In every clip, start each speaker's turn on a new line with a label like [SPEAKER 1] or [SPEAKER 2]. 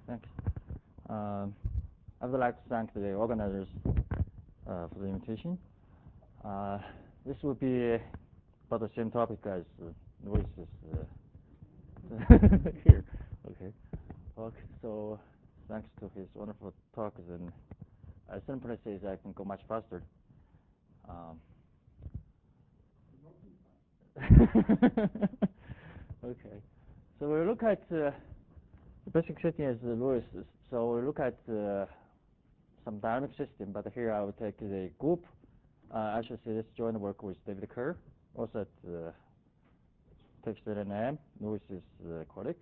[SPEAKER 1] Thanks. I would like to thank the organizers for the invitation. This will be about the same topic as noises here. Okay. So thanks to his wonderful talk, then I simply say I can go much faster. Okay. So we look at the basic system as Lewis's. So we look at some dynamic system, but here I will take the group. I should say this joint work with David Kerr, also at Texas A&M, Lewis's colleague.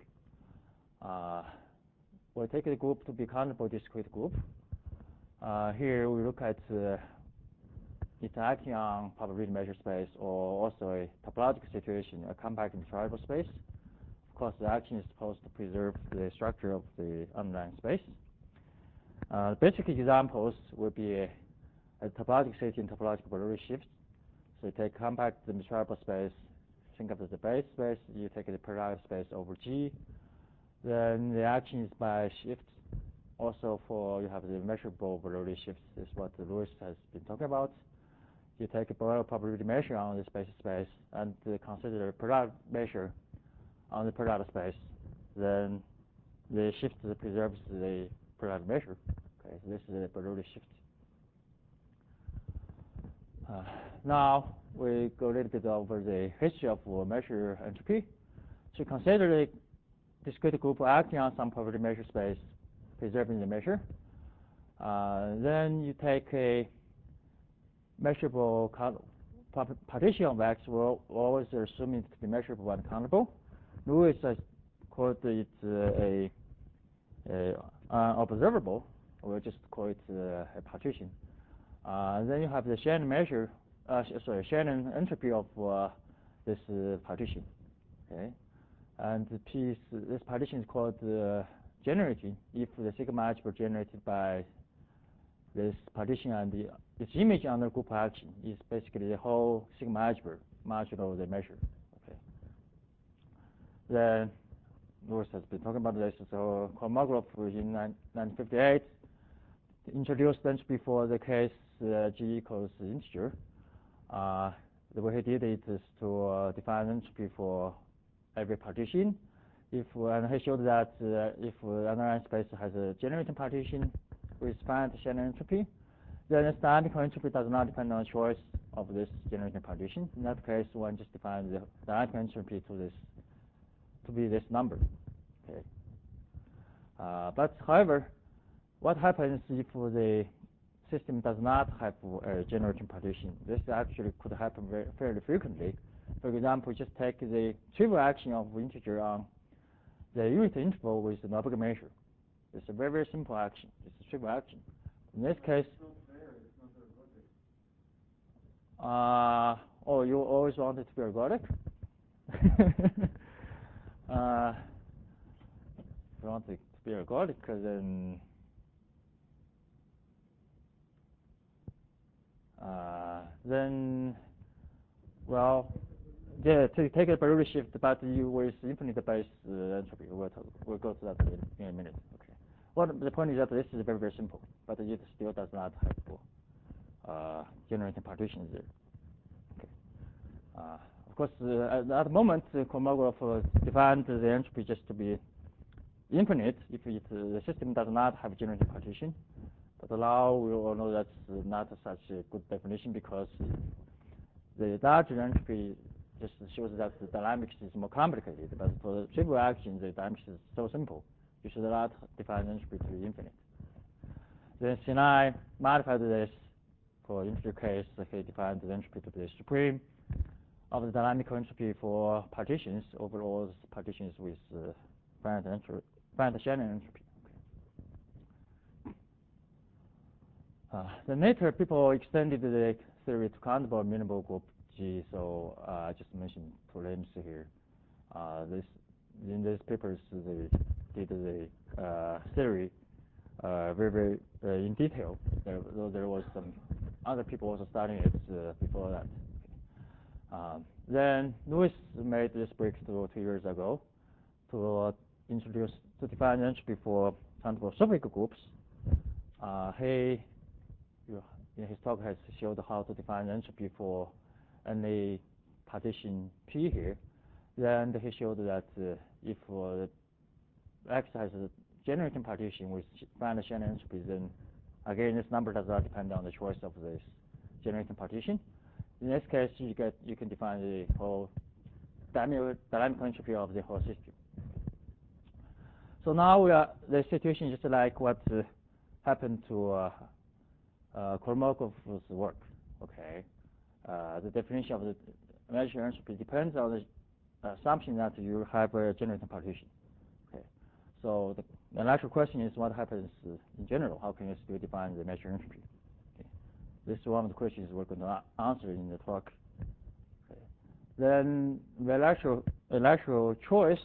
[SPEAKER 1] We'll take the group to be countable discrete group. Here we look at it's acting on probability measure space or also a topological situation, a compact intrariable space. Of course, the action is supposed to preserve the structure of the underlying space. Basic examples would be a topological state in topological Bernoulli shift. So you take compact intrariable space, think of it as a base space, you take the periodic space over G. Then the action is by shifts. Also you have the measurable Bernoulli shifts, is what Lewis has been talking about. You take a Borel probability measure on this basic space and consider a periodic measure on the periodic space. Then the shift preserves the periodic measure. Okay, so this is the Bernoulli shift. Now we go a little bit over the history of measure entropy. So consider the discrete group acting on some probability measure space, preserving the measure. Then you take a measurable partition of X. We're always assuming it to be measurable and countable. Lewis has called it observable. We'll just call it a partition. Then you have the Shannon measure, Shannon entropy of this partition. Okay, and this partition is called generating. If the sigma algebra generated by this partition and its image under group action is basically the whole sigma algebra modulo the measure. Okay. Then Lewis has been talking about this. So Kolmogorov in 1958 introduced entropy for the case G equals integer. The way he did it is to define entropy for every partition. And he showed that if the underlying space has a generating partition with finite Shannon entropy, then its dynamical entropy does not depend on the choice of this generating partition. In that case, one just defines the dynamical entropy to be this number. Okay. But however, what happens if the system does not have a generating partition? This actually could happen fairly frequently. For example, just take the trivial action of integer on the unit interval with the Norberg measure. It's a very, very simple action. It's a trivial action. In this case, you always want it to be ergodic? If you want it to be ergodic, then well, yeah, to take a Bernoulli shift, but you with infinite base entropy. We'll go to that in a minute. Okay. Well, the point is that this is very, very simple, but it still does not have generating partitions there. Okay. Of course, at that moment, Kolmogorov defined the entropy just to be infinite if the system does not have generating partition. But now we all know that's not such a good definition because the larger entropy just shows that the dynamics is more complicated. But for the trivial action, the dynamics is so simple. You should not define entropy to be infinite. Then Sinai modified this for integer case. He defined the entropy to be supreme of the dynamical entropy for partitions over all partitions with finite Shannon entropy. Then later, people extended the theory to countable amenable group G. So I just mentioned two names here. In these papers, they did the theory very, very in detail. Though there was some other people also studying it before that. Then Lewis made this breakthrough 2 years ago to to define entropy for countable spherical groups. He, in his talk, has showed how to define entropy for any partition P here. Then he showed that if X has a generating partition with finite Shannon entropy, then again this number does not depend on the choice of this generating partition. In this case, you can define the whole dynamic entropy of the whole system. So now the situation is just like what happened to Kolmokov's work. Okay, the definition of the measure entropy depends on the assumption that you have a generating partition. Okay, so the natural question is what happens in general? How can you still define the measure entropy? Okay. This is one of the questions we're going to answer in the talk. Okay. Then the actual choice,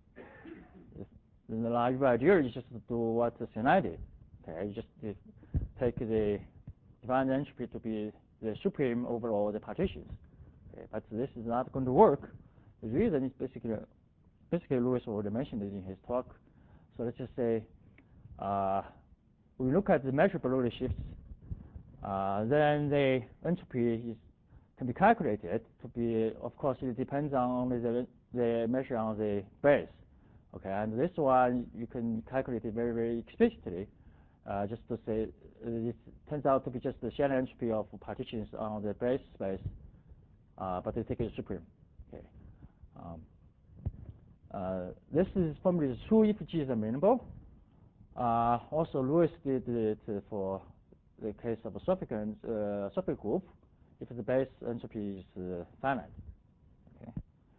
[SPEAKER 1] the naive idea is just to do what Sinai did. Okay, you just take the define the entropy to be the supreme over all the partitions. Okay, but this is not going to work. The reason is basically Lewis already mentioned it in his talk. So let's just say we look at the measurable Broglie shifts, then the entropy can be calculated to be, of course, it depends on only the measure on the base. Okay, and this one you can calculate it very, very explicitly, just to say it turns out to be just the Shannon entropy of partitions on the base space, but they take it supreme. Okay. This is formally true if G is amenable. Also, Lewis did it for the case of a Sophic group if the base entropy is finite. Okay.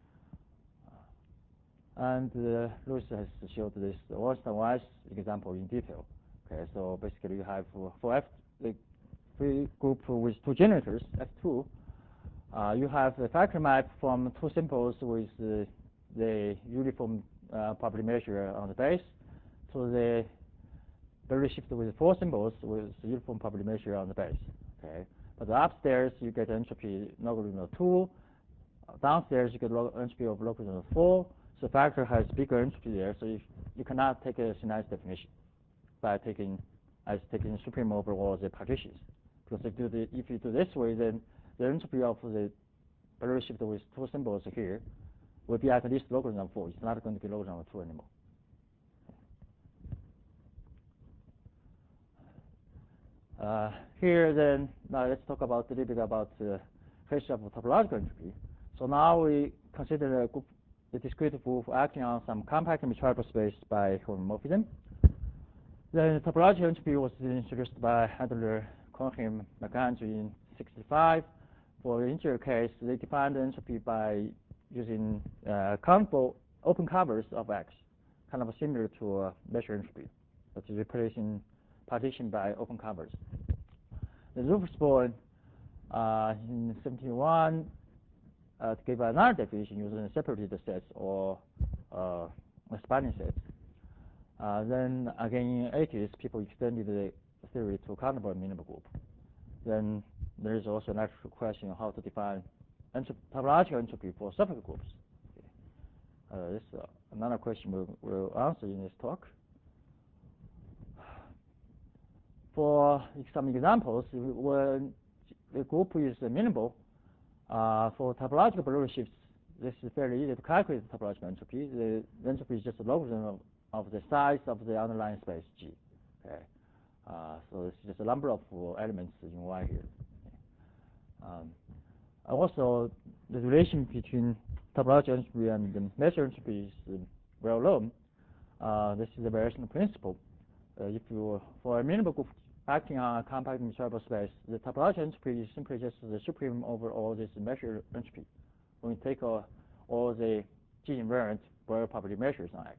[SPEAKER 1] And Lewis has showed this Ornstein-Weiss example in detail. Okay, so basically you have for F, the free group with two generators, F2, you have the factor map from two symbols with the uniform property measure on the base to the Broglie shift with four symbols with the uniform property measure on the base. Okay, but upstairs you get entropy logarithm of 2, downstairs you get entropy of logarithm of 4. So factor has bigger entropy there, so you cannot take a Sinai's definition by taking supreme over all the partitions. Because if you do this way, then the entropy of the Broglie shift with two symbols here will be at least logarithm of 4. It's not going to be logarithm of 2 anymore. Here then, now let's talk about a little bit about the question of topological entropy. So now we consider the discrete group acting on some compact metroidal space by homomorphism. Then topological entropy was introduced by Adler, Cohen, McAndrew in 1965. For the integer case, they defined the entropy by using countable open covers of X, kind of similar to measure entropy, that is replacing partition by open covers. The Rufus-Bowen in 1971 gave another definition using separated sets or spanning sets. Then again in the 80s, people extended the theory to countable amenable group. Then there is also an actual question of how to define topological entropy for spherical groups. Okay. This is another question we'll answer in this talk. For some examples, when the group is amenable, for topological Broglie shifts, this is fairly easy to calculate the topological entropy. The entropy is just a logarithm of the size of the underlying space G. Okay. So it's just a number of elements in Y here. Okay. Also, the relation between topological entropy and the measure entropy is well known. This is a variational principle. If you, for a amenable group acting on a compact metroidal space, the topological entropy is simply just the supreme over all this measure entropy when you take all the G invariant Broglie property measures on X.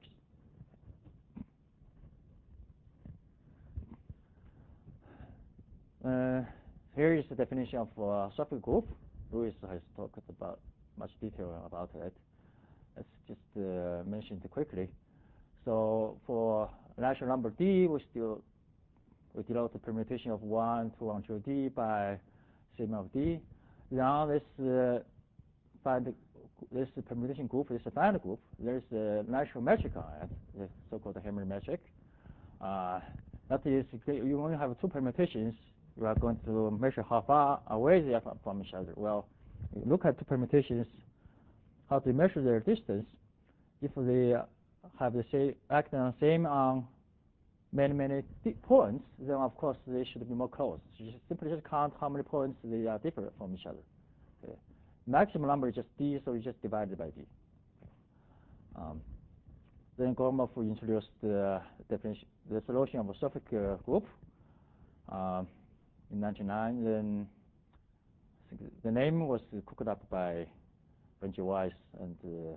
[SPEAKER 1] Here is the definition of a Sophic group. Lewis has talked about much detail about it. Let's just mention it quickly. So for natural number D, we denote the permutation of 1, 2, until D by sigma of D. Now let's find the permutation group, this finite group. There's a natural metric on it, the so-called Hamilton metric. That is, you only have two permutations. You are going to measure how far away they are from each other. Well, you look at two permutations, how to measure their distance. If they have the same, act on the same on many points, then of course they should be more close. So you simply just count how many points they are different from each other. Okay. Maximum number is just d, so you just divide it by d. Then Gromov introduced the definition, the solution of a Sophic group in 1999. Then the name was cooked up by Benji Weiss, and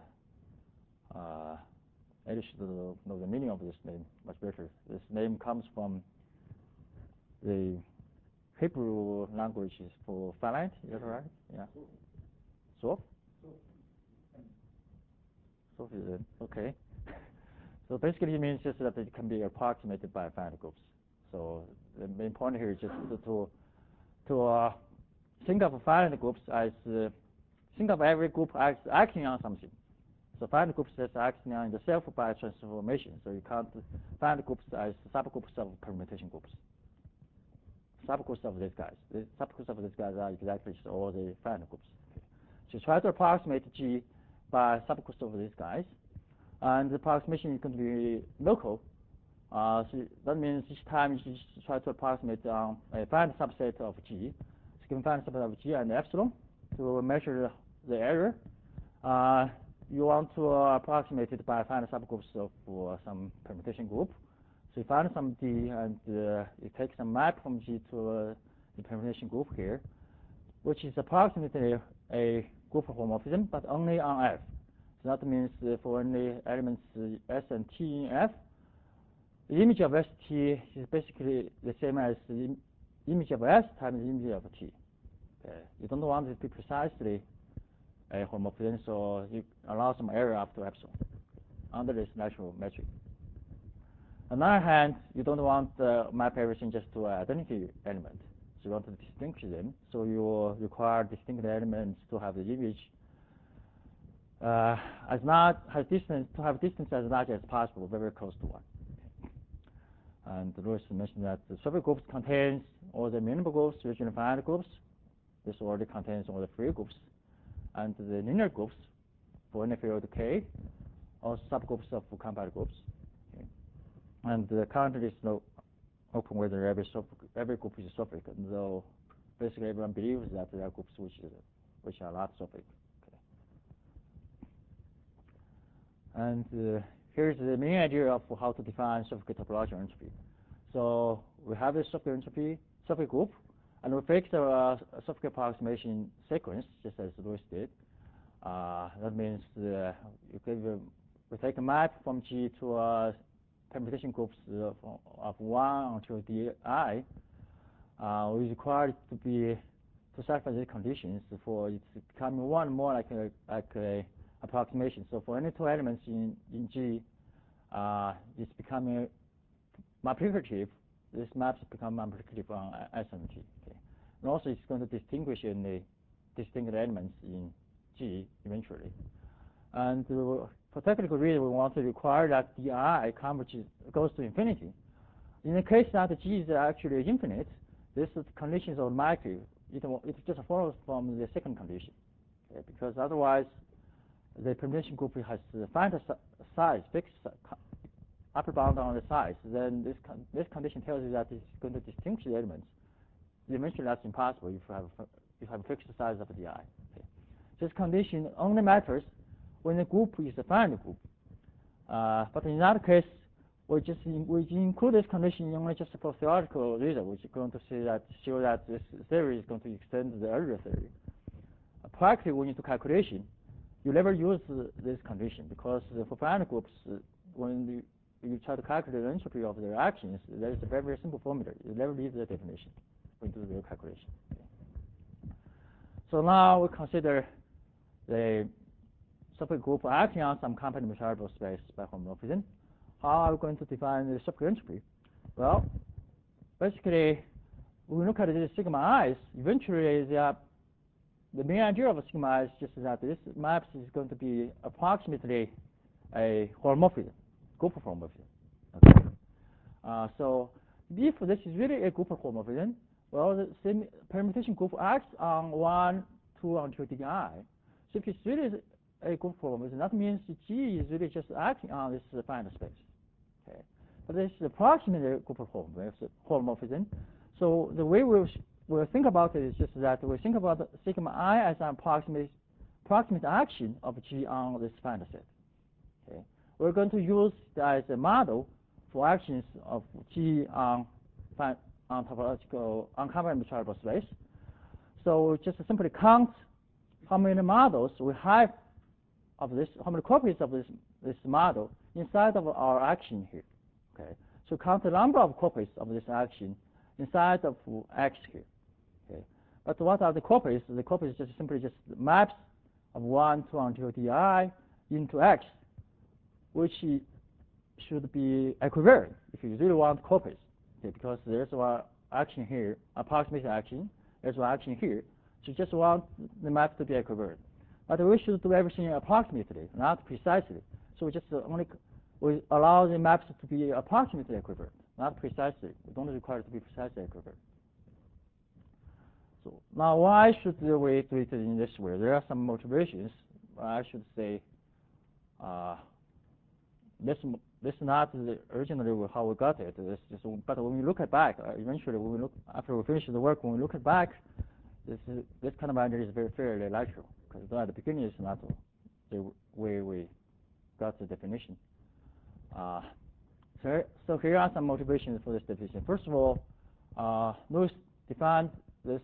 [SPEAKER 1] Eddie should know the meaning of this name much better. This name comes from the Hebrew language for finite. Is that right? Yeah. Sof? Sof is it? Okay. So basically it means just that it can be approximated by finite groups. So the main point here is just to think of finite groups as think of every group as acting on something. So finite groups as acting on the self by transformation. So you can't finite groups as subgroups of permutation groups. Subgroups of these guys. The subgroups of these guys are exactly all the finite groups. Okay. So try to approximate G by subgroups of these guys. And the approximation is going to be local. So that means each time you try to approximate a finite subset of G. So given finite subset of G and epsilon to measure the error. You want to approximate it by finite subgroups of some permutation group. So you find some D and you take some map from G to the permutation group here, which is approximately a group homomorphism, but only on F. So that means for any elements S and T in F, the image of ST is basically the same as the image of S times the image of T. Okay. You don't want it to be precisely a homomorphism, so you allow some error up to epsilon under this natural metric. On the other hand, you don't want to map everything just to an identity element. So you want to distinguish them. So you require distinct elements to have the image distance as large as possible, very close to 1. And Lewis mentioned that the Sophic groups contains all the minimal groups, regional finite groups. This already contains all the free groups. And the linear groups for any field K, or subgroups of compact groups. Okay. And currently there is no open whether every group is Sophic, though basically everyone believes that there are groups which are not Sophic. Okay. And here's the main idea of how to define Sophic topological entropy. So we have this Sophic group, and we fix a Sophic approximation sequence, just as Lewis did. That means we take a map from G to permutation groups of 1 until di. We require it to satisfy these conditions for it becoming more and more like a approximation. So for any two elements in G, it's becoming multiplicative. These maps become multiplicative on S and T. Okay. And also it's going to distinguish in the distinct elements in G eventually. And for technical reason, we want to require that di converges goes to infinity. In the case that G is actually infinite, this condition is automatic. It just follows from the second condition. Okay. Because otherwise, the permutation group has finite size, fixed upper bound on the size. Then this condition tells you that it's going to distinguish the elements. Eventually, that's impossible if you have a fixed size of di. Okay. This condition only matters when the group is a finite group. But in that case, we include this condition only just for theoretical reason, which is going to show that this theory is going to extend the earlier theory. Practically, when you do calculation, you never use this condition because for finite groups, when you try to calculate the entropy of their actions, there is a very, very simple formula. You never leave the definition when you do the calculation. Okay. So now we consider the Sophic group acting on some compact measurable space by homomorphism. How are we going to define the Sophic entropy? Well, basically, when we look at the sigma i's, eventually they are the main idea of sigma is just that this maps is going to be approximately a homomorphism, group homomorphism. Okay. So if this is really a group homomorphism, well, the same permutation group acts on 1, 2, until di. So if it's really a group homomorphism, that means G is really just acting on this finite space. Okay. But this is approximately a group homomorphism. So the way we'll think about it is just that we think about sigma I as an approximate action of G on this finite set. Okay. We're going to use that as a model for actions of G on combinatorial space. So just simply count how many models we have of this, how many copies of this model inside of our action here. Okay. So count the number of copies of this action inside of X here. Okay. But what are the copies? The copies just simply just maps of 1, 2, until di into X, which should be equivalent if you really want copies. Okay, because there's one action here, approximate action, there's one action here. So you just want the map to be equivalent. But we should do everything approximately, not precisely. So we just we allow the maps to be approximately equivalent, not precisely. We don't require it to be precisely equivalent. So now why should we do it in this way? There are some motivations. I should say this is not originally how we got it. But when we look back, eventually when we look after we finish the work, when we look back, this kind of idea is very fairly natural, because at the beginning it's not the way we got the definition. So here are some motivations for this definition. First of all, Lewis defined this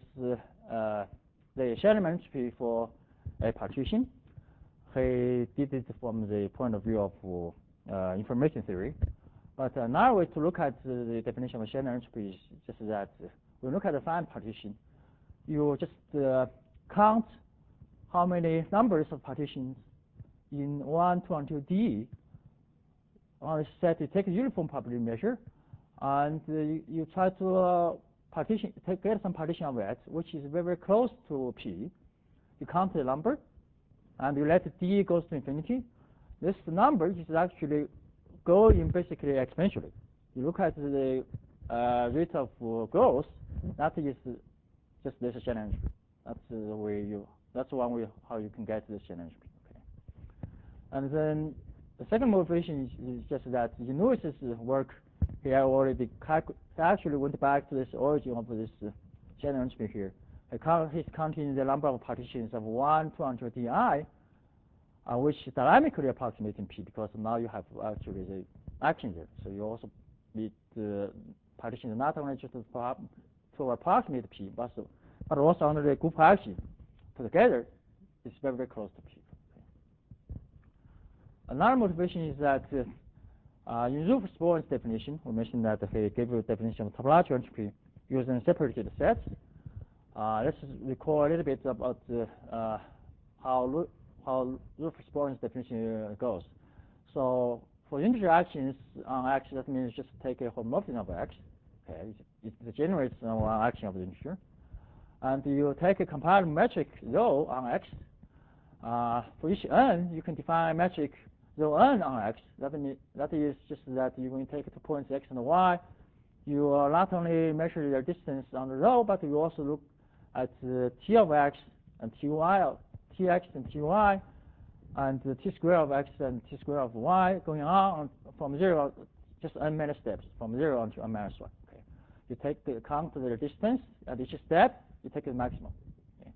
[SPEAKER 1] the Shannon entropy for a partition. He did it from the point of view of information theory. But another way to look at the definition of Shannon entropy is just that when you look at a finite partition, you just count how many numbers of partitions in 1, 2, until d on a set. You take a uniform probability measure, and you try to get some partition of it, which is very, very close to P. You count the number, and you let d goes to infinity. This number is actually going basically exponentially. You look at the rate of growth, that is just this Shannon entropy. That's the way that's one way how you can get this Shannon entropy. Okay. And then the second motivation is just that in Lewis's work, he actually went back to this origin of this Shannon entropy here. He's counting the number of partitions of 1, 2, until di, which dynamically approximating P, because now you have actually the action there. So you also need the partitions not only just to approximate P, but also under the group action together, it's very, very close to P. Okay. Another motivation is that in Rufus Bowen's definition, we mentioned that he gave you a definition of topological entropy using separated sets. Let's recall a little bit about how Rufus Bowen's definition goes. So for integer actions on X, that means just take a homomorphism of X. Okay, it generates one action of the integer. And you take a compiled metric rho on X. For each n, you can define a metric rho n on X. That is just that you're going to take 2 points X and Y. You not only measure their distance on the row, but you also look at T of X and Ty, Tx and Ty, and the T square of X and T square of Y, going on from 0, just n minus steps, from 0 until n minus 1. Okay. You take the count of the distance at each step, you take the maximum. Okay.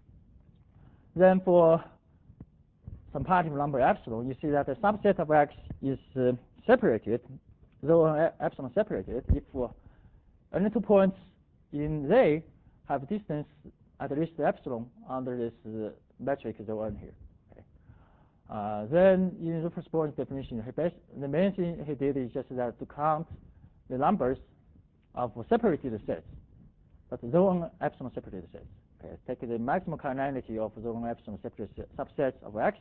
[SPEAKER 1] Then for some positive number epsilon, you see that the subset of X is separated, rho and epsilon separated, if any 2 points in they have distance at least epsilon under this metric rho n here. Okay. Then in Rufus Bowen's definition, the main thing he did is just that to count the numbers of separated sets, but rho and epsilon separated sets. Okay. Take the maximum cardinality of rho and epsilon separated subsets of X.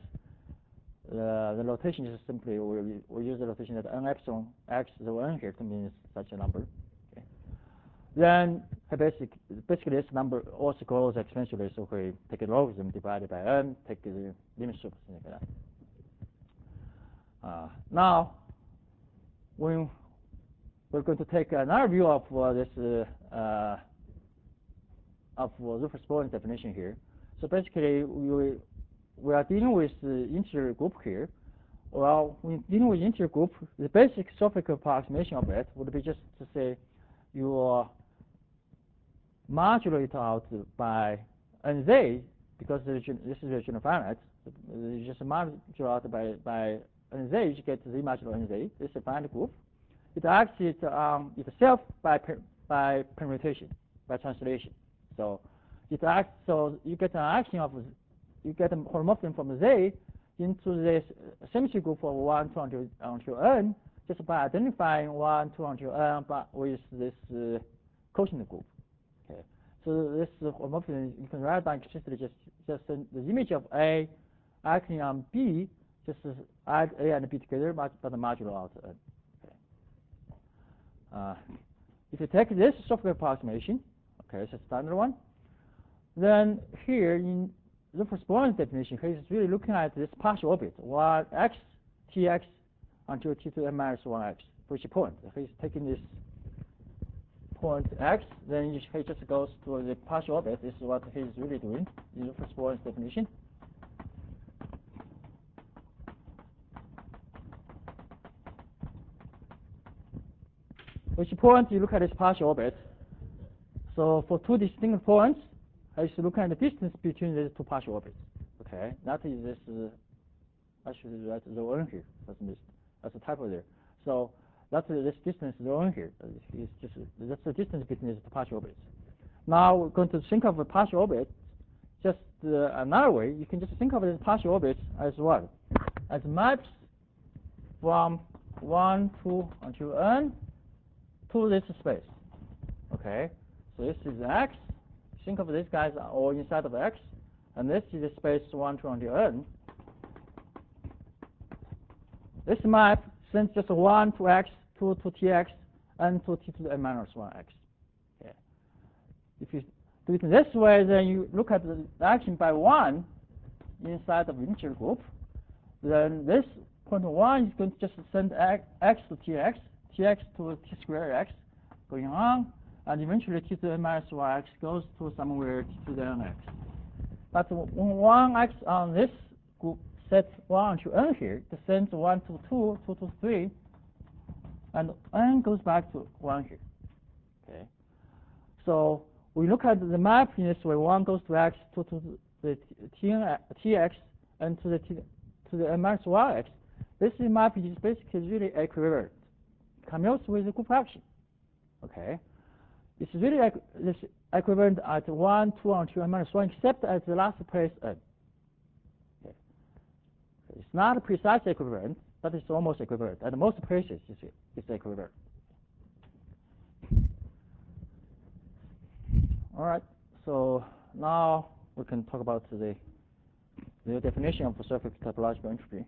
[SPEAKER 1] The notation is simply we use the notation that n epsilon X rho n here to mean such a number. Okay. Then basically this number also grows exponentially, so we take a logarithm divided by n, take the limit shift, something like that. Now, we're going to take another view of this of Rufus-Bourne definition here. So basically, we are dealing with the integer group here. Well, when dealing with integer group, the basic sophisticated approximation of it would be just to say you modulate it out by nz, because this is a general finite. You just modulate out by nz, you get z modulo nz. This is a finite group. It acts itself by permutation, by translation. So it acts. So you get an action of, you get a homomorphism from z into this symmetry group of 1, 2 until n, just by identifying 1, 2 until n with this quotient group. Okay. So this homomorphism, you can write down explicitly just the image of A acting on B, just add A and B together, but the modulo out n. Okay. If you take this software approximation, okay, it's a standard one, then here in Rufus-Bourne definition, he's really looking at this partial orbit, x, tx until t to the n minus 1x, for each point. He's taking this point x, then he just goes to the partial orbit. This is what he's really doing in Rufus-Bourne definition. For each point, you look at this partial orbit. So for two distinct points, I should look at the distance between these two partial orbits. Okay, that is this. I should write rho n here. That's a typo there. So that's this distance rho n here. It's just that's the distance between these two partial orbits. Now we're going to think of a partial orbit. Just another way, you can just think of this partial orbit as what? As maps from 1, 2 until n to this space. Okay, so this is x. Think of these guys are all inside of x, and this is the space 1, 2 until n. This map sends just 1 to x, 2 to tx, and to t to the n minus 1x. Okay. If you do it this way, then you look at the action by 1 inside of the integer group. Then this point 1 is going to just send x to tx, tx to t squared x, going on. And eventually t to the n minus 1x goes to somewhere t to the nx. But when 1x on this group set 1 to n here, it sends 1 to 2, 2 to 3, and n goes back to 1 here. Okay. So we look at the map in this way: 1 goes to x, 2 to the tx, and to the n minus 1x. This map is basically really equivalent, commutes with the group action. Okay. It's really this equivalent at 1, 2 until n minus 1, except at the last place n. Okay. It's not precisely equivalent, but it's almost equivalent. At most places, it's equivalent. All right. So now we can talk about the definition of surface topological entropy.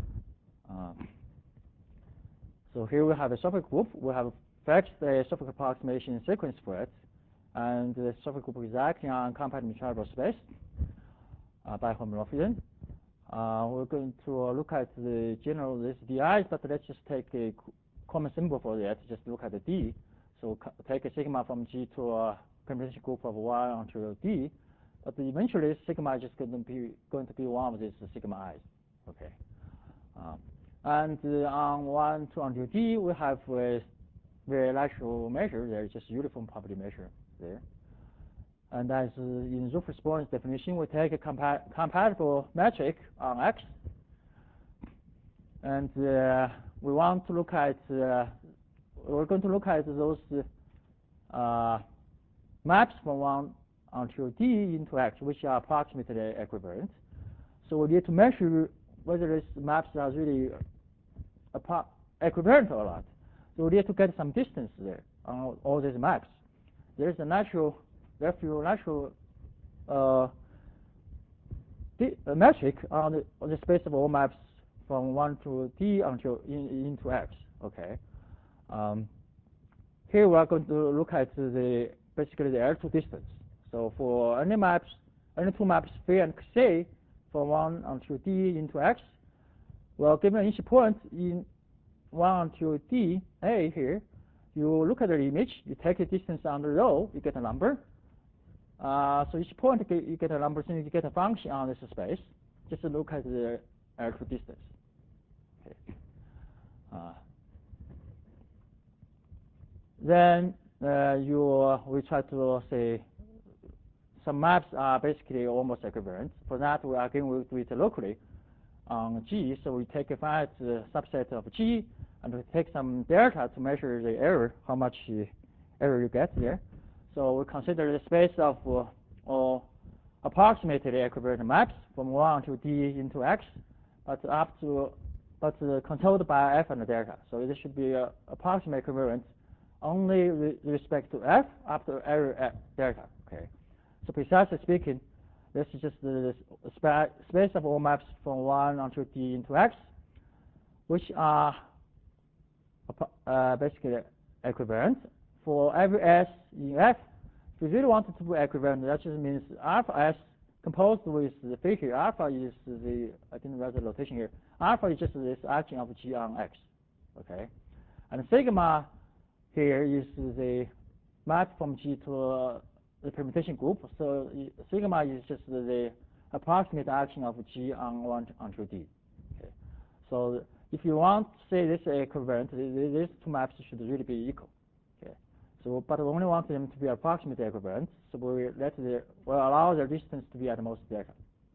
[SPEAKER 1] So here we have a surface group. We have fetched a surface approximation sequence for it, and the surface group is acting on compact measurable space by homomorphism. We're going to look at the general this di's, but let's just take a common symbol for that. Just look at the d. So take a sigma from G to a computation group of 1 until d, but eventually sigma is just going to be one of these sigma i's. Okay. And on 1, 2 until d, we have a very natural measure. There is just uniform property measure there. And as in Rufus-Bourne's definition, we take a compatible metric on x, and we want to look at we're going to look at those maps from 1 until d into x, which are approximately equivalent. So we need to measure whether these maps are really equivalent or not. So we need to get some distance there on all these maps. There is a natural metric on the space of all maps from 1 to d until into x. Okay. Here we are going to look at the basically the L2 distance. So for any two maps phi and xi from 1 until d into x, well, given each point in 1 until d a here, you look at the image, you take the distance on the row, you get a number. So each point you get a number, so you get a function on this space. Just look at the L2 distance. Okay. Then we try to say some maps are basically almost equivalent. For that, we again will do it locally on G. So we take a finite subset of G, and we take some delta to measure the error, how much error you get there. So we consider the space of approximately equivalent maps from 1 to d into x, but controlled by f and delta. So this should be approximate equivalent only with respect to f after error at delta. Okay. So precisely speaking, this is just the space of all maps from 1 until d into x, which are basically equivalent for every s in f. If you really wanted to be equivalent, that just means alpha s composed with the figure. Alpha is the, I didn't write the notation here. Alpha is just this action of g on x. Okay, and sigma here is the map from G to the permutation group. So sigma is just the approximate action of G on 1 until D. Okay. So if you want to say this equivalent, these two maps should really be equal. Okay. So, but we only want them to be approximately equivalent. So we allow the distance to be at most delta.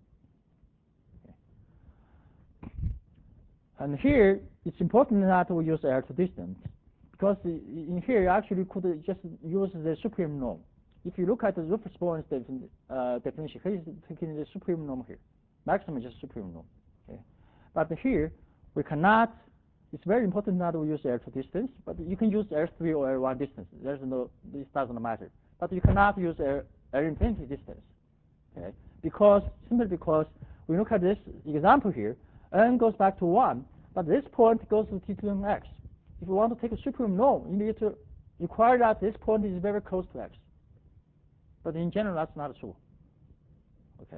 [SPEAKER 1] Okay. And here it's important that we use L2 distance, because in here you actually could just use the supreme norm. If you look at the Rufus-Bowen's definition, he's taking the supreme norm here. Maximum is just supreme norm. Okay. But here we cannot. It's very important that we use L2 distance, but you can use L3 or L1 distance. This doesn't matter. But you cannot use L infinity distance. Okay. Simply because we look at this example here, n goes back to 1, but this point goes to T2 x. If you want to take a supreme norm, you need to require that this point is very close to x. But in general, that's not true. Okay.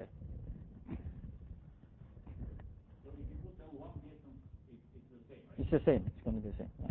[SPEAKER 2] So if you put down 1 distance, it's the same, right?
[SPEAKER 1] It's the same. It's going to be the same.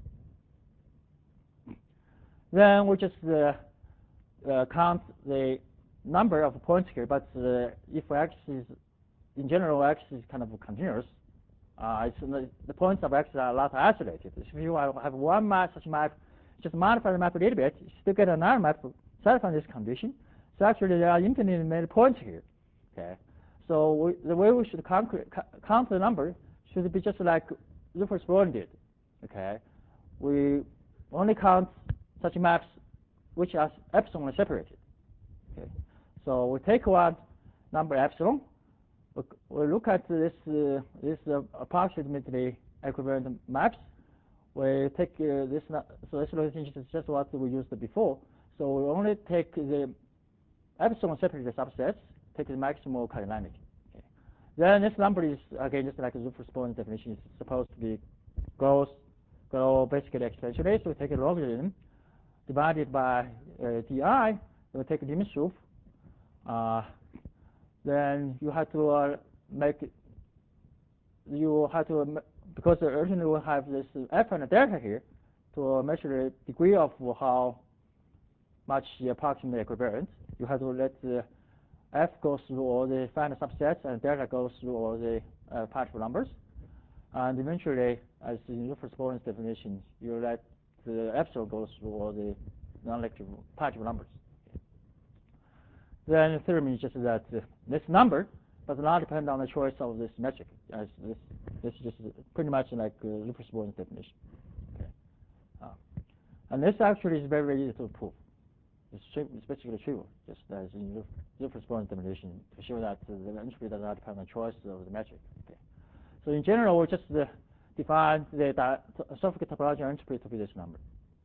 [SPEAKER 1] Yeah. Then we just count the number of points here. But if x is, in general, x is kind of continuous. The points of x are a lot isolated. If you have one map, such map, just modify the map a little bit, you still get another map satisfying this condition. So actually there are infinitely many points here. Okay. So the way we should count the number should be just like Rufus-Bowen did. Okay. We only count such maps which are epsilon separated. Okay. So we take one number epsilon. We look at this approximately equivalent maps. We take this, so this relationship is just what we used before. So we only take the epsilon separated subsets, take the maximal cardinality. Okay. Then this number is, again, just like the Rufus-Bowen definition, is supposed to be grow basically exponentially. So we take a logarithm divided by di. We take the Limit-Schoof. Then you have to because originally we have this f and delta here to measure the degree of how much the approximate equivalent. You have to let the f go through all the finite subsets and delta goes through all the partial numbers. And eventually, as in Rufus-Bowen's definition, you let the epsilon go through all the non-negative partial numbers. Then the theorem is just that this number does not depend on the choice of this metric. As this is just pretty much like Rufus-Bowen's definition. Okay. And this actually is very, very easy to prove. It's basically trivial, just as in Rufus-Bowen's definition, to show that the entropy does not depend on the choice of the metric. Okay. So in general, we just define the Sophic topological entropy to be this number.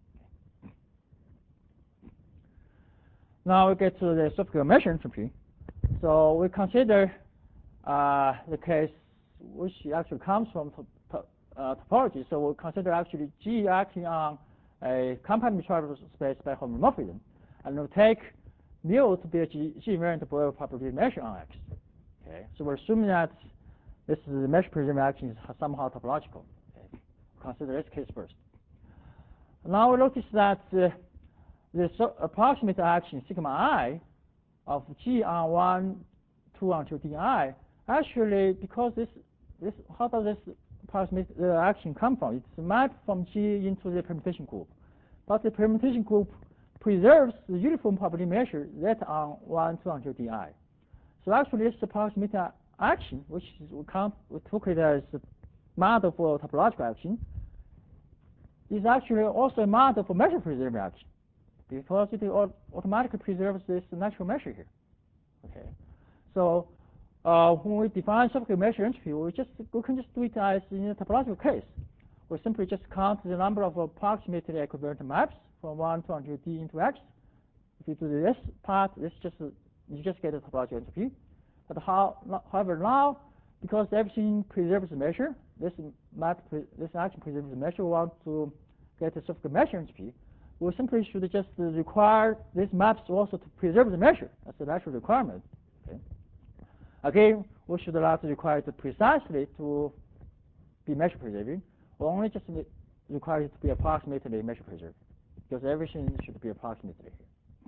[SPEAKER 1] Now we get to the Sophic measure entropy. So we consider the case which actually comes from topology. So we consider actually G acting on a compact metroidal space by homomorphism. and we'll take mu to be a G invariant Boyle probability measure on X. Okay, so we're assuming that this is the measure preserving action is somehow topological. Okay, consider this case first. Now we notice that the approximate action sigma I of G on 1, 2 until Di, actually, because this how does this approximate action come from? It's mapped from G into the permutation group, but the permutation group preserves the uniform probability measure that on 1, 2 until Di. So actually, this approximate action, which we took it as a model for topological action, is actually also a model for measure preserving action, because it automatically preserves this natural measure here. Okay, so when we define Schofield measure entropy, we can just do it as in a topological case. We simply just count the number of approximately equivalent maps from 1 to until D into X. If you do this part, you just get a topological entropy. But however, now because everything preserves the measure, this action preserves the measure. We want to get a Schofield measure entropy. We simply should just require these maps also to preserve the measure. That's a natural requirement. Okay. Again, we should not require it precisely to be measure preserving. We only just require it to be approximately measure preserving, because everything should be approximately here.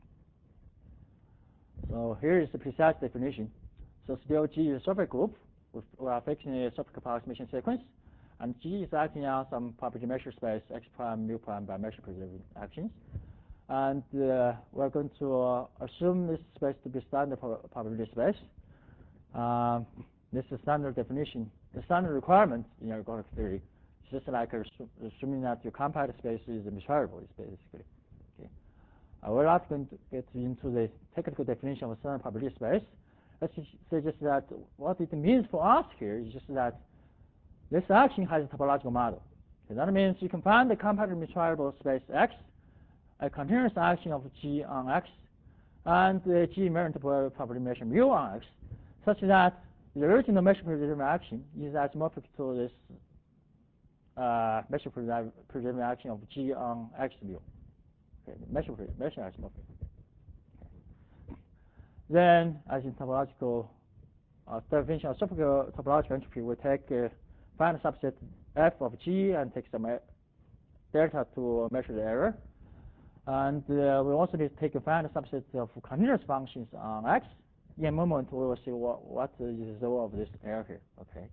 [SPEAKER 1] So here is the precise definition. So still G is a Schofield group. We are fixing a Schofield approximation sequence, and G is acting on some probability measure space X prime, mu prime by measure preserving actions. And we're going to assume this space to be standard probability space. This is standard definition. The standard requirement in algorithmic theory is just like assuming that your compact space is measurable, basically. Okay. We're not going to get into the technical definition of a standard probability space. Let's say just that what it means for us here is just that this action has a topological model. Okay. That means you can find the compact measurable space X, a continuous action of G on X, and the G invariant probability measure mu on X, such that the original measure preserving action is isomorphic to this measure preserving action of G on X mu. Okay, measure isomorphic. Okay. Then, as in topological definition of Schofield topological entropy, we take find a subset f of G and take some delta to measure the error. And we also need to take a find a subset of continuous functions on X. In a moment, we will see what is the result of this error here. Okay.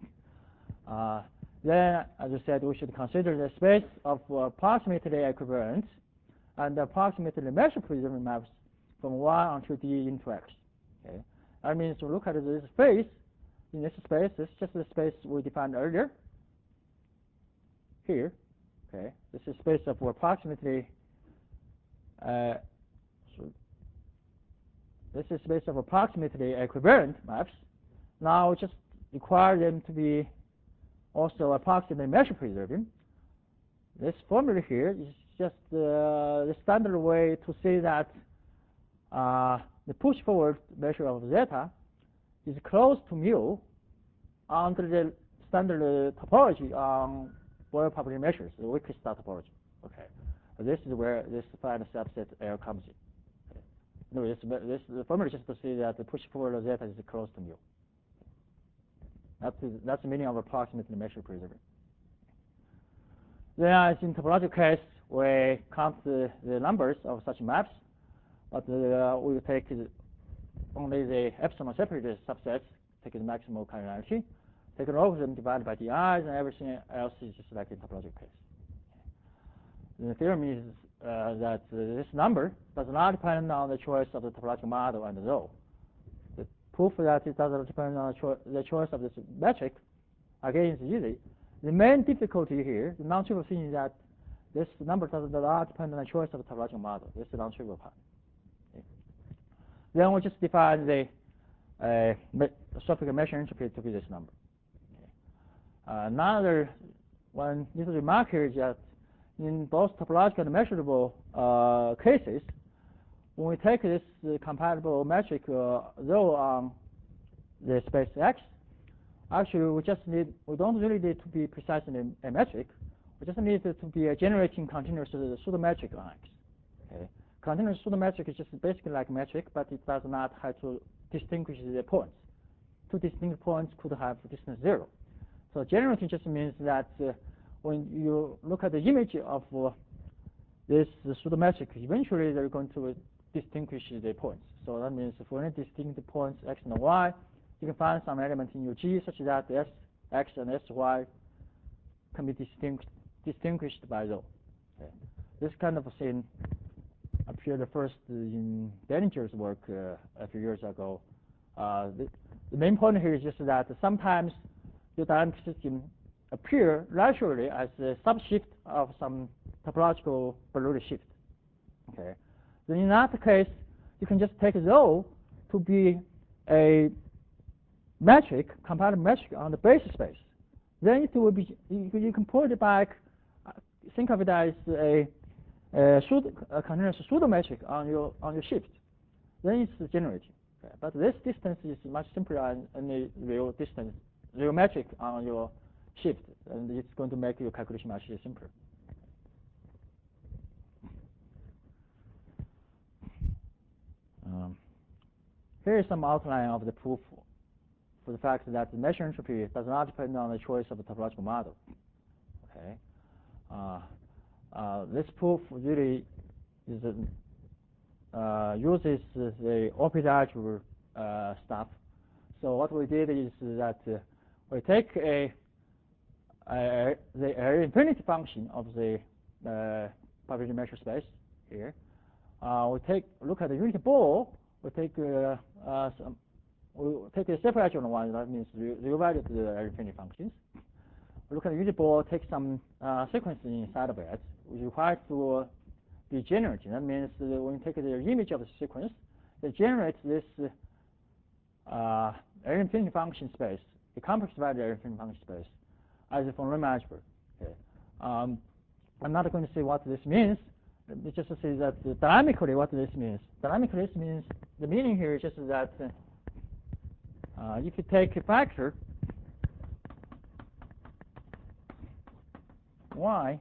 [SPEAKER 1] Then, as I said, we should consider the space of approximately equivalent and approximately measure preserving maps from 1 until D into X. Okay. That means to look at this space. In this space, this is just the space we defined earlier. Here. Okay. This is space of approximately. This is space of approximately equivalent maps. Now just require them to be also approximately measure preserving. This formula here is just the standard way to say that the push forward measure of zeta is close to mu under the standard topology on Boyle probability measures, the Weierstrass topology. Okay. This is where this final subset error comes in. No, the formula is just to say that the push forward of zeta is close to mu. That's the meaning of approximately measure preserving. Then, as in topological case, we count the numbers of such maps, but we will take only the epsilon separated subsets, take the maximal cardinality, take all of them divided by di's, and everything else is just like in topological case. The theorem is that this number does not depend on the choice of the topological model and rho. The proof that it does not depend on the choice of this metric, again, is easy. The main difficulty here, the non-trivial thing, is that this number does not depend on the choice of the topological model. This is the non-trivial part. Okay. Then we just define the Schofield measure entropy to be this number. Okay. Another one little remark here is that in both topological and measurable cases, when we take this compatible metric rho on the space X, actually we don't really need to be precise in a metric. We just need it to be a generating continuous pseudometric on X. Okay. continuous pseudometric is just basically like metric, but it does not have to distinguish the points. Two distinct points could have distance 0. So generating just means that when you look at the image of this pseudometric, eventually they're going to distinguish the points. So that means for any distinct points x and y, you can find some element in your G such that Sx and Sy can be distinguished by rho. Okay. This kind of thing appeared first in Denninger's work a few years ago. The main point here is just that sometimes the dynamic system appear naturally as a subshift of some topological Bernoulli shift. Okay. Then in that case, you can just take rho to be a metric, compatible metric on the basis space. Then it will be, you can put it back, think of it as a continuous pseudometric on your shift. Then it's generating. Okay. But this distance is much simpler than the real distance, real metric on your shift, and it's going to make your calculation much simpler. Here is some outline of the proof for the fact that the measure entropy does not depend on the choice of a topological model. Okay. This proof really is uses the orbital algebra stuff. So what we did is that we take the area infinity function of the probability measure space here. We look at the unity ball. We take a separate echelon one. That means real value of the area infinity functions. We look at the unity ball. Take some sequence inside of it, which is required to be generated. That means when you take the image of the sequence, it generates this area infinity function space, the complex value area infinity function space, as a von Neumann algebra. Okay. I'm not going to say what this means. It just says that dynamically what this means. Dynamically this means the meaning here is just that if you take a factor y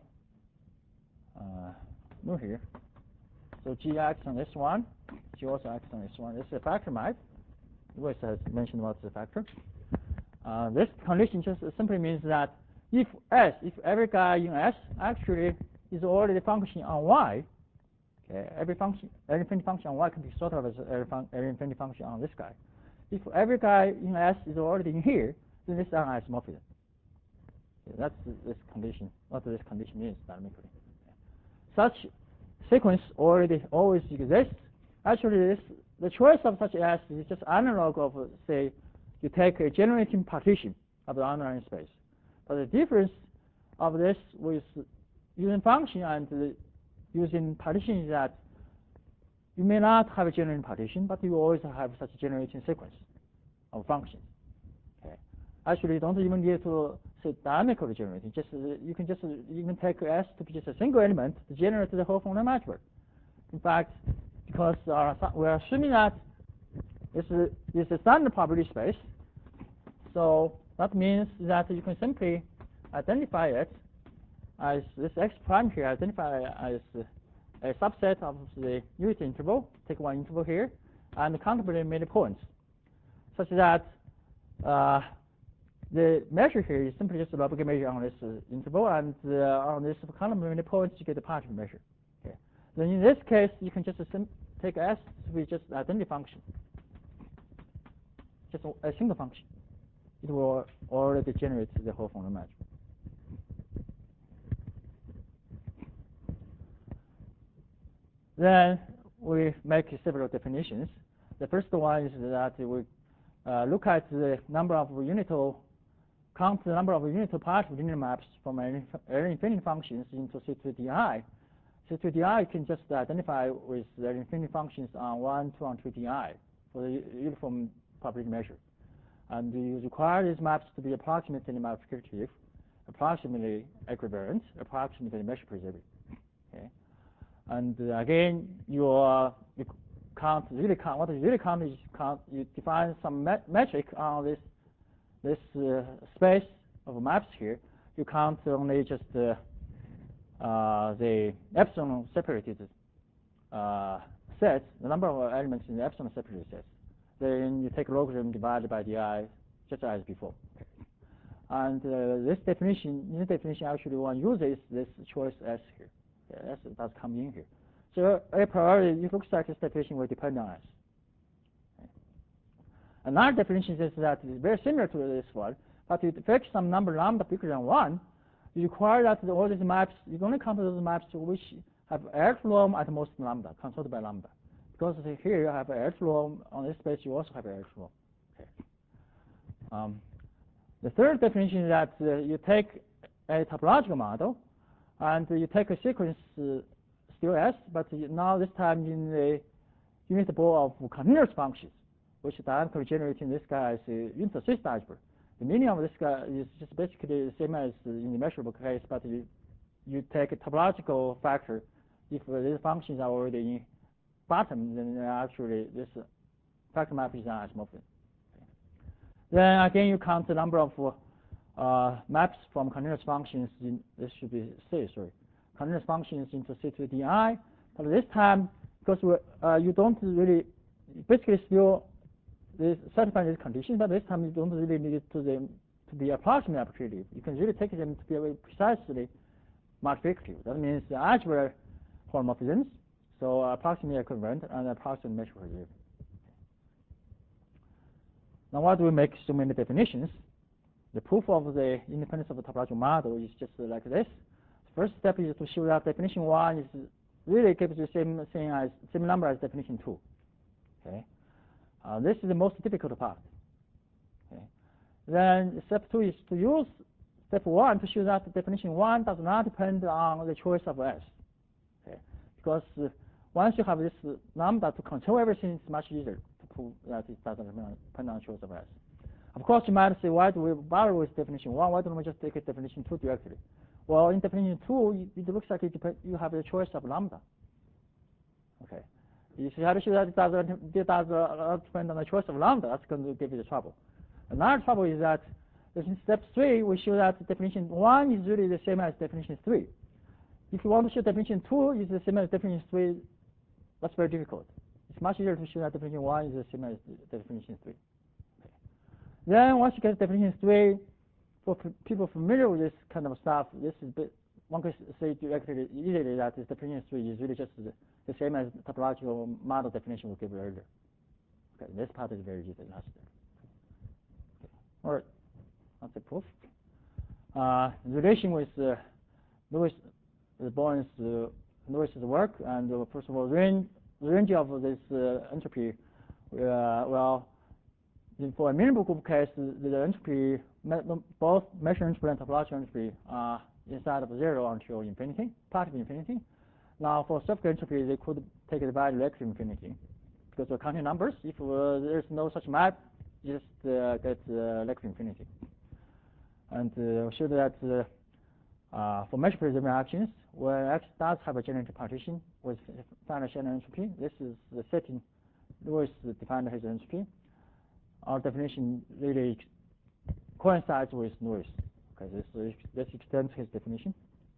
[SPEAKER 1] new here, so Gx on this one, G also x on this one. This is a factor map. Lewis has mentioned what's the factor. This condition just simply means that if every guy in S actually is already functioning on y, okay, every infinity function on y can be thought of as every infinity function on this guy. If every guy in S is already in here, then this is an isomorphism. Okay, that's this condition. What this condition means dynamically. Okay. Such sequence always exists. Actually, the choice of such S is just analog of, say, you take a generating partition of the underlying space. But the difference of this with using function and using partition is that you may not have a generating partition, but you always have such a generating sequence of functions. Okay. Actually, you don't even need to say dynamically generating. You can take S to be just a single element to generate the whole von Neumann algebra. In fact, because we're assuming that this is a standard probability space, so that means that you can simply identify it as this x prime here, identify as a subset of the unity interval. Take one interval here, and contemplate many points, such that the measure here is simply just a Lebesgue measure on this interval, and on this contemplate many points you get a partial measure. Okay. Then in this case, you can just take S to be just identity function, just a single function. It will already generate the whole von Neumann algebra. Then we make several definitions. The first one is that we look at the number of count the number of unitary partial linear maps from area infinity functions into C2DI. C2DI can just identify with the infinity functions on 1, 2, and 3DI for the uniform probability measure. And you require these maps to be approximately multiplicative, approximately equivalent, approximately measure preserving. Okay. And again, you can't really count. What you really count is you define some metric on this space of maps here. You count only just the epsilon separated sets, the number of elements in the epsilon separated sets. Then you take logarithm divided by di, just as before. And this definition actually one uses this choice S here. Yeah, S does come in here. So a priori, it looks like this definition will depend on S. Okay. Another definition is that it's very similar to this one, but if you fix some number lambda bigger than 1, you require that all these maps, you only count those maps which have echelon at most lambda, controlled by lambda. Because here you have echelon, on this space you also have echelon. Okay. The third definition is that you take a topological model and you take a sequence still S, but now this time in the unit ball of continuous functions, which dynamically generating this guy as a unit assist algebra. The meaning of this guy is just basically the same as in the measurable case, but you take a topological factor. If these functions are already in bottom, then actually this factor map is not isomorphic. Then again, you count the number of maps from continuous functions. This should be C, sorry. Continuous functions into C2DI. But this time, because you don't really, basically still satisfy these conditions, but this time you don't really need it to be approximately arbitrary. You can really take them to be very precisely multiplicative. That means the algebra homomorphisms, so approximately equivalent and approximate measurable. Now, why do we make so many definitions? The proof of the independence of the topological model is just like this. The first step is to show that definition 1 is really gives the same number as definition 2. Okay, this is the most difficult part. Okay, then step 2 is to use step 1 to show that definition 1 does not depend on the choice of S. Okay, because once you have this lambda to control everything, it's much easier to prove that it doesn't depend on choice of S. Of course, you might say, why do we bother with definition 1? Why don't we just take it definition 2 directly? Well, in definition 2, it looks like you have the choice of lambda. Okay, if you have to show that it doesn't depend on the choice of lambda, that's going to give you the trouble. Another trouble is that in step 3, we show that definition 1 is really the same as definition 3. If you want to show definition 2 is the same as definition 3, that's very difficult. It's much easier to show that definition 1 is the same as definition 3. Okay. Then once you get definition 3, for people familiar with this kind of stuff, this is one could say directly easily that this definition 3 is really just the same as the topological model definition we gave earlier. Okay, this part is very easy. Okay. All right, that's the proof. Relation with Lewis Lewis's work, and first of all, range of this entropy. Well, for a minimal group case, the entropy, both measured entropy and topological entropy, are inside of 0 until infinity, positive infinity. Now, for subgroup entropy, they could take the value negative infinity, because we're counting numbers. If there's no such map, you just get negative infinity. And we showed that for measurable interactions, where X does have a generated partition with finite Shannon entropy, this is the setting Lewis defined his entropy. Our definition really coincides with Lewis. Okay, this extends his definition.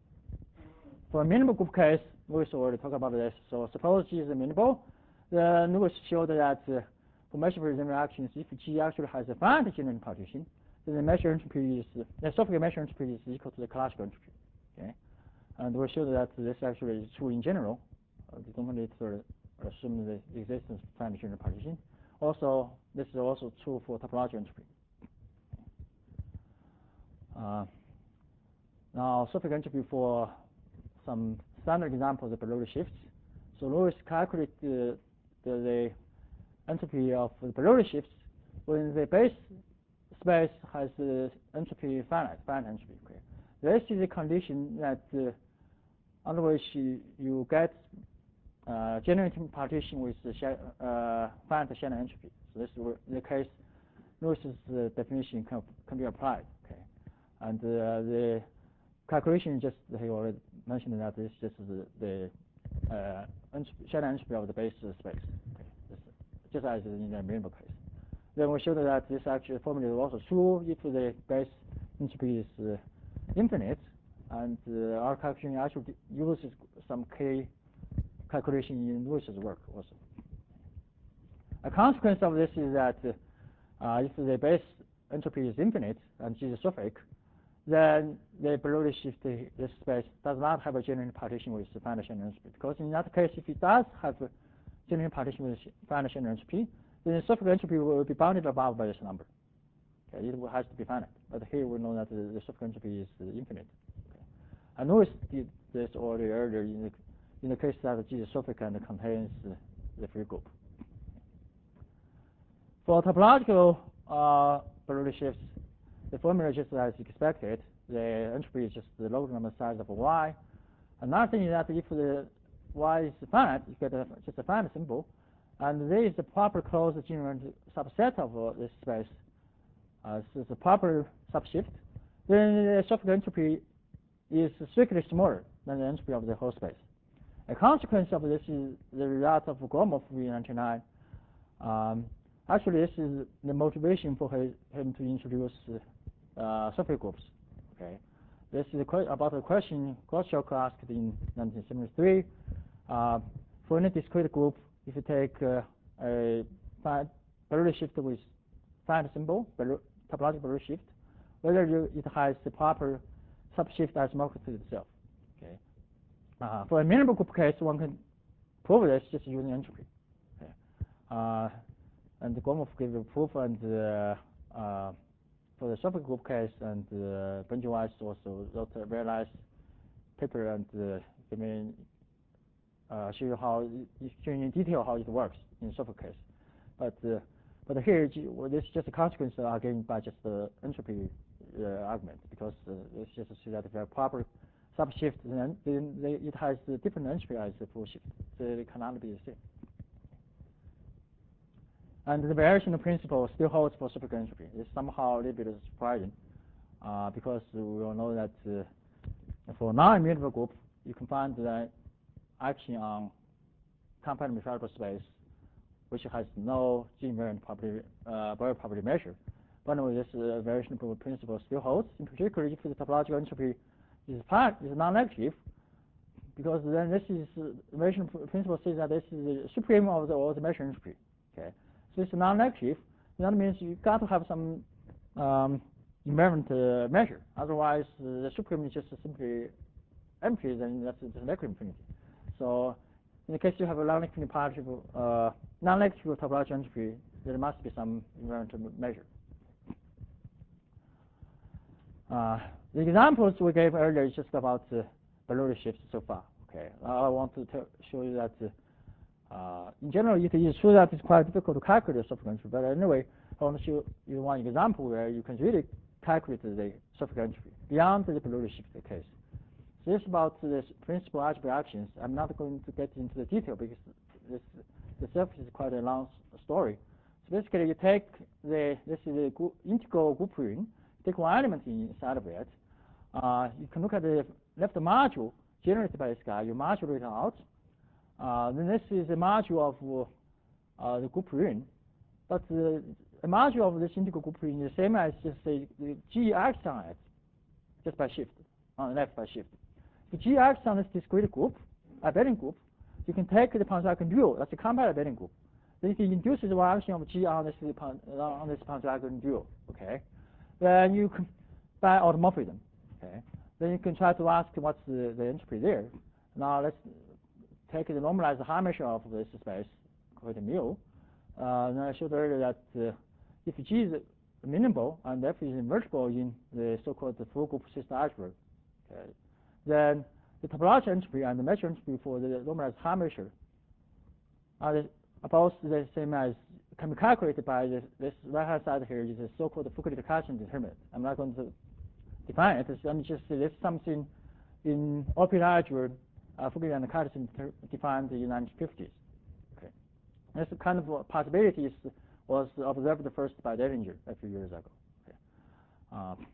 [SPEAKER 1] For a minimal group case, Lewis already talked about this. So suppose G is a minimal, then Lewis showed that for measurable interactions, if G actually has a finite generated partition, then the measured entropy is the software measured entropy is equal to the classical entropy. Okay, and we showed that this actually is true in general. We don't need to assume the existence of finite generated partition. Also, this is also true for topological entropy. Now, software entropy for some standard examples of Bernoulli shifts. So Lewis calculated the entropy of the Bernoulli shifts when the base space has entropy finite entropy. Okay. This is a condition that under which you get generating partition with finite Shannon entropy. So this is the case. Lewis's definition can be applied. Okay, and the calculation just he already mentioned that this is the Shannon entropy of the base space. Okay, just as in the minimal case. Then we showed that this actually formula is also true if the base entropy is infinite, and our calculation actually uses some k calculation in Lewis's work also. A consequence of this is that if the base entropy is infinite and G is sophic, then the Bernoulli shift this space does not have a genuine partition with finite Shannon entropy. Because in that case, if it does have a genuine partition with finite Shannon entropy, then the sophic entropy will be bounded above by this number. Okay, it has to be finite. But here we know that the sophic entropy is infinite. Okay. And Lewis did this already earlier in the case that G is sophic and contains the free group. For topological Bernoulli shifts, the formula is just as expected. The entropy is just the logarithm of the size of y. Another thing is that if the y is finite, you get just a finite symbol, and there is a proper closed general subset of this space. So it's a proper subshift. Then the sophic entropy is strictly smaller than the entropy of the whole space. A consequence of this is the result of Gromov v. 1999. Actually, this is the motivation for him to introduce sophic groups. Okay, this is about a question Gottschalk asked in 1973. For any discrete group, if you take a Bernoulli shift with finite symbol, topological Bernoulli shift, whether it has the proper subshift isomorphic to itself. Okay, for a minimal group case, one can prove this just using entropy. Okay. And Gromov gave a proof, and for the sophic group case, and Benjamin also wrote a very nice paper, and show you how, showing in detail how it works in sophic case. But here, this is just a consequence again by just the entropy argument, because it's just to see that if you have proper subshift, then it has a different entropy as the full shift, so it cannot be the same. And the variation principle still holds for sophic entropy. It's somehow a little bit surprising, because we all know that for non-immutable group, you can find that action on compact measurable space, which has no G-invariant Borel property measure. But anyway, this variation principle still holds, in particular if the topological entropy is non-negative, because then this is the variation principle says that this is the supreme of all the measure entropy. Okay. So it's non-negative. That means you got to have some invariant measure. Otherwise, the supreme is just simply empty. Then that's negative infinity. So in the case you have a non-negative topological entropy, there must be some invariant measure. The examples we gave earlier is just about Bernoulli shifts so far. Okay, I want to show you that. In general, it is true that it's quite difficult to calculate the sophic entropy, but anyway, I want to show you one example where you can really calculate the sophic entropy beyond the Bernoulli shift case. So this is about the principal algebra actions. I'm not going to get into the detail because this itself is quite a long story. So basically, you take this is the integral group ring, take one element inside of it. You can look at the left module generated by this guy. You modulate it out. Then this is a module of the group ring, but the module of this integral group ring is the same as just say the G acts on it, just by shift, on the left by shift. If G acts on this discrete group, abelian group, you can take the Poincare dual, that's a compact abelian group. Then if it induces one action of G on this Poincare dual, okay, then you can, by automorphism, okay, then you can try to ask what's the entropy there. Now let's take the normalized Hahn measure of this space, called mu. And I showed earlier that if G is minimal and F is invertible in the so-called full group system algebra, okay, then the topological entropy and the measure entropy for the normalized Hahn measure are about the same as, can be calculated by this right-hand side here is the so-called Foucault-Cartan determinant. I'm not going to define it. Let me just say this is something in OP algebra. Foucault and Cartan defined in the 1950s. Okay, this kind of possibilities was observed first by Dellinger a few years ago. Okay.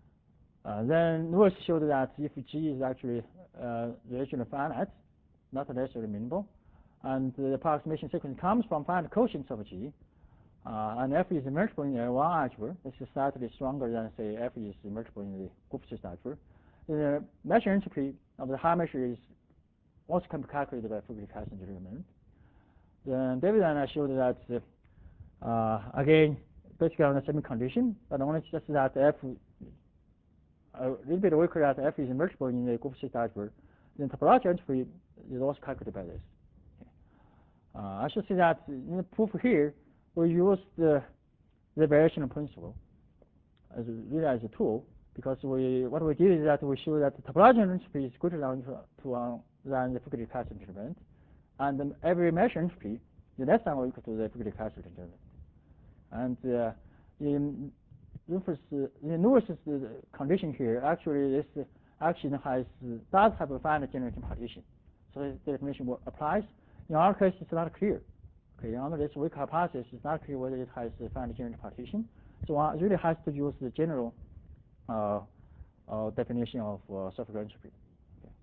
[SPEAKER 1] Then Lewis showed that if G is actually rational finite, not necessarily minimal, and the approximation sequence comes from finite quotients of G, and F is immersible in L1 algebra. This is slightly stronger than say F is immersible in the group system algebra. The measure entropy of the Hahn measure is also can be calculated by Fourier-Casson experiment. Then David and I showed that, again, basically on the same condition, but only just that F, a little bit weaker that F is invertible in the group state algebra. Then topological entropy is also calculated by this. Okay. I should say that in the proof here, we use the variation principle as really as a tool, because what we did is that we show that the topological entropy is greater than the Fourier-Casson experiment, and then every measure entropy is less than or equal to the Fourier-Casson experiment. And in Lewis's condition here, actually this action does have a finite generating partition, so the definition applies. In our case, it's not clear. Okay, under this weak hypothesis, it's not clear whether it has a finite generating partition. So one really has to use the general definition of surface entropy. Okay.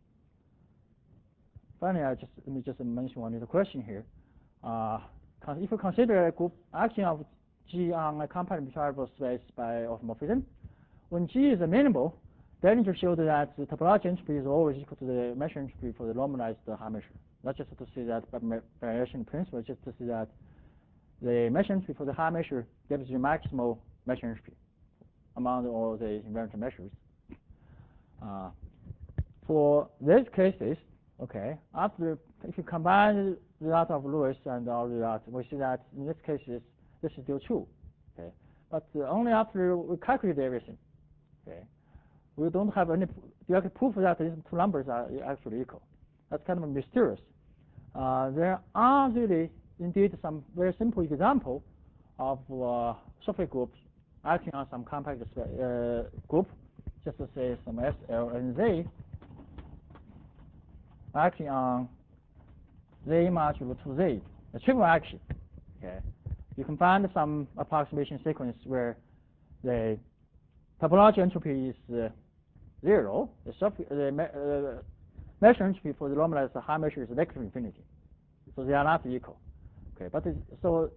[SPEAKER 1] Finally, let me just mention one little question here. If you consider a group action of G on a compact variable space by automorphism, when G is amenable, Dellinger showed that the topological entropy is always equal to the measure entropy for the normalized Haar measure. Not just to say that by variation principle, just to say that the measure entropy for the Haar measure gives you maximal measure entropy among all the invariant measures. For these cases, okay, if you combine the result of Lewis and our result, we see that in this case this is still true. Okay, but only after we calculate everything. Okay, we don't have any direct proof that these two numbers are actually equal. That's kind of mysterious. There are really indeed some very simple example of surface groups acting on some compact group, just to say some S, L, and Z, acting on Z modulo 2Z, a trivial action. Okay, you can find some approximation sequence where the topological entropy is 0. The measure entropy for the normalized Haar measure is negative infinity, so they are not equal. Okay, but so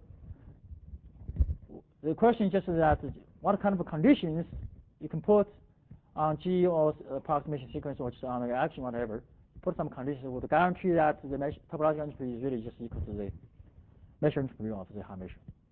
[SPEAKER 1] the question is just that what kind of conditions you can put on G or approximation sequence or just on the action, whatever. Put some conditions would guarantee that the topological entropy is really just equal to the measure entropy of the Haar measure.